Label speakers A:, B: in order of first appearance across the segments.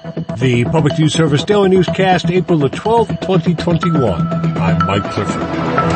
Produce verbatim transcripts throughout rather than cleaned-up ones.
A: The Public News Service Daily Newscast, April the twelfth, twenty twenty-one. I'm Mike Clifford.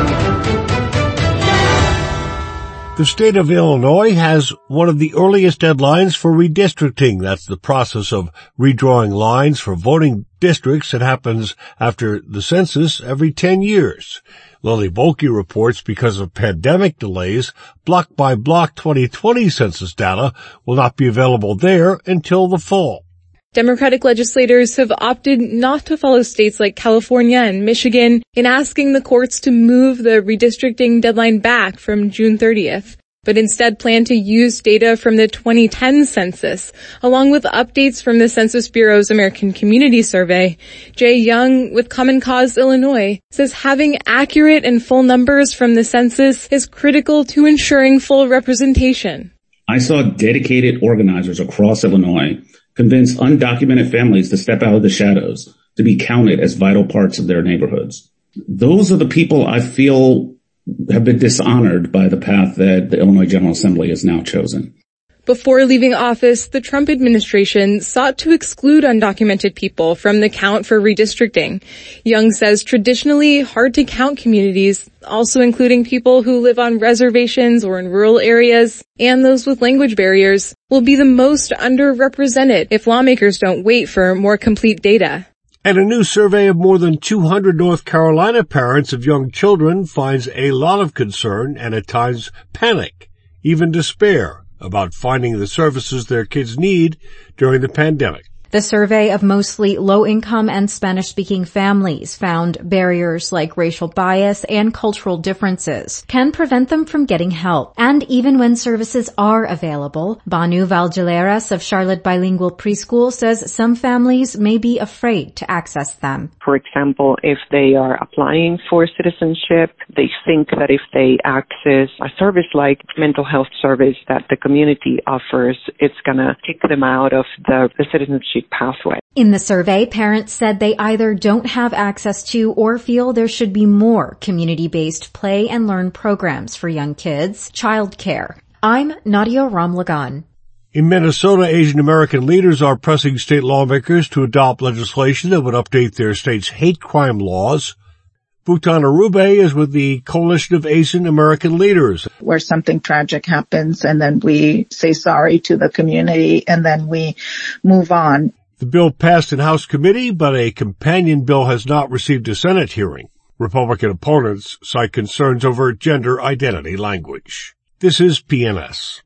A: The state of Illinois has one of the earliest deadlines for redistricting. That's the process of redrawing lines for voting districts that happens after the census every ten years. Lily Volke reports because of pandemic delays, block-by-block twenty twenty census data will not be available there until the fall.
B: Democratic legislators have opted not to follow states like California and Michigan in asking the courts to move the redistricting deadline back from June thirtieth, but instead plan to use data from the twenty ten census, along with updates from the Census Bureau's American Community Survey. Jay Young with Common Cause Illinois says having accurate and full numbers from the census is critical to ensuring full representation.
C: I saw dedicated organizers across Illinois convince undocumented families to step out of the shadows, to be counted as vital parts of their neighborhoods. Those are the people I feel have been dishonored by the path that the Illinois General Assembly has now chosen.
B: Before leaving office, the Trump administration sought to exclude undocumented people from the count for redistricting. Young says traditionally hard-to-count communities, also including people who live on reservations or in rural areas, and those with language barriers, will be the most underrepresented if lawmakers don't wait for more complete data.
A: And a new survey of more than two hundred North Carolina parents of young children finds a lot of concern and at times panic, even despair, about finding the services their kids need during the pandemic.
D: The survey of mostly low-income and Spanish-speaking families found barriers like racial bias and cultural differences can prevent them from getting help. And even when services are available, Banu Valgeleras of Charlotte Bilingual Preschool says some families may be afraid to access them.
E: For example, if they are applying for citizenship, they think that if they access a service like mental health service that the community offers, it's going to kick them out of the, the citizenship pathway.
D: In the survey, parents said they either don't have access to or feel there should be more community-based play and learn programs for young kids, childcare. I'm Nadia Ramlagan.
A: In Minnesota, Asian American leaders are pressing state lawmakers to adopt legislation that would update their state's hate crime laws. Bhutan Arube is with the Coalition of Asian American Leaders.
F: Where something tragic happens and then we say sorry to the community and then we move on.
A: The bill passed in House committee, but a companion bill has not received a Senate hearing. Republican opponents cite concerns over gender identity language. This is P N S.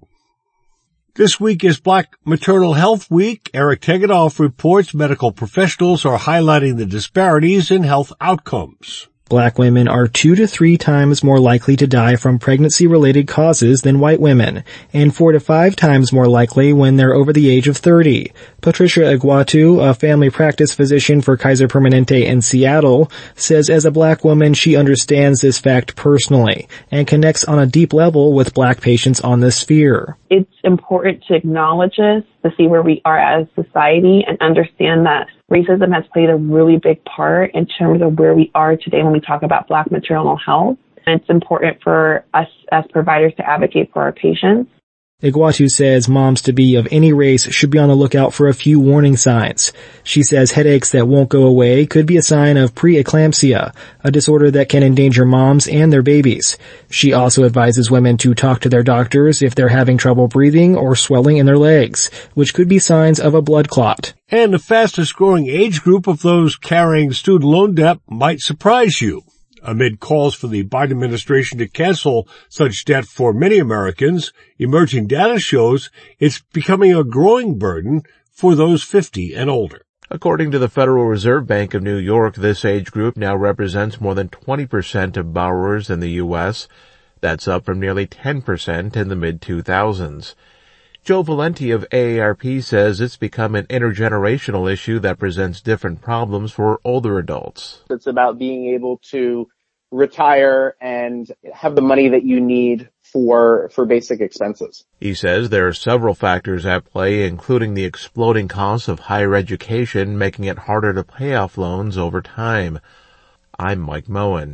A: This week is Black Maternal Health Week. Eric Tegetthoff reports medical professionals are highlighting the disparities in health outcomes.
G: Black women are two to three times more likely to die from pregnancy-related causes than white women, and four to five times more likely when they're over the age of thirty. Patricia Iguatu, a family practice physician for Kaiser Permanente in Seattle, says as a black woman she understands this fact personally and connects on a deep level with black patients on this sphere.
H: It's important to acknowledge this, to see where we are as a society and understand that racism has played a really big part in terms of where we are today when we talk about Black maternal health. And it's important for us as providers to advocate for our patients.
G: Iguatu says moms to be of any race should be on the lookout for a few warning signs. She says headaches that won't go away could be a sign of preeclampsia, a disorder that can endanger moms and their babies. She also advises women to talk to their doctors if they're having trouble breathing or swelling in their legs, which could be signs of a blood clot.
A: And the fastest growing age group of those carrying student loan debt might surprise you. Amid calls for the Biden administration to cancel such debt for many Americans, emerging data shows it's becoming a growing burden for those fifty and older.
I: According to the Federal Reserve Bank of New York, this age group now represents more than twenty percent of borrowers in the U S. That's up from nearly ten percent in the mid two thousands. Joe Valenti of A A R P says it's become an intergenerational issue that presents different problems for older adults.
J: It's about being able to retire and have the money that you need for for basic expenses.
I: He says there are several factors at play, including the exploding costs of higher education, making it harder to pay off loans over time. I'm Mike Moen.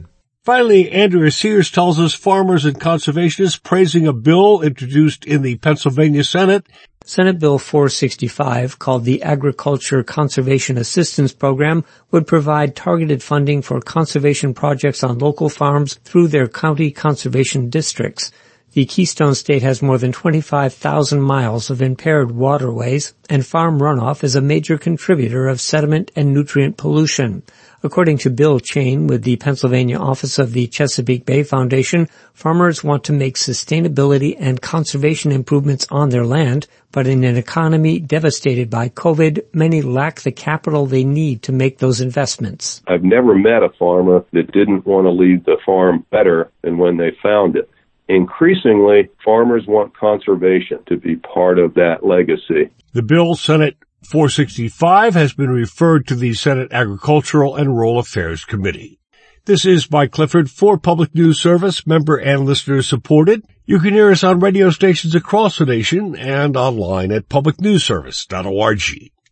A: Finally, Andrea Sears tells us farmers and conservationists praising a bill introduced in the Pennsylvania Senate.
K: Senate Bill four sixty-five, called the Agriculture Conservation Assistance Program, would provide targeted funding for conservation projects on local farms through their county conservation districts. The Keystone State has more than twenty-five thousand miles of impaired waterways, and farm runoff is a major contributor of sediment and nutrient pollution. According to Bill Chain with the Pennsylvania office of the Chesapeake Bay Foundation, farmers want to make sustainability and conservation improvements on their land, but in an economy devastated by COVID, many lack the capital they need to make those investments.
L: I've never met a farmer that didn't want to leave the farm better than when they found it. Increasingly, farmers want conservation to be part of that legacy.
A: The bill, Senate four sixty-five, has been referred to the Senate Agricultural and Rural Affairs Committee. This is Mike Clifford for Public News Service, member and listener supported. You can hear us on radio stations across the nation and online at public news service dot org.